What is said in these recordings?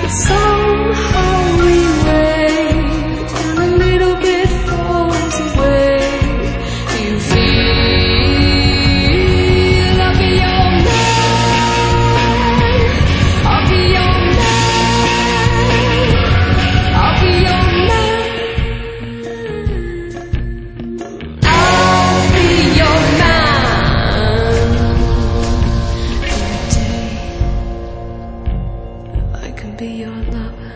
Somehow we wait and a little bit falls away. You feel I'll be your man, I'll be your man, I'll be your man, I'll be your man. In the day I can be your lover.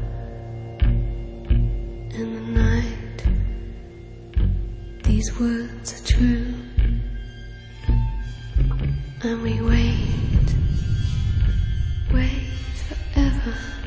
In the night, these words are true. And we wait forever.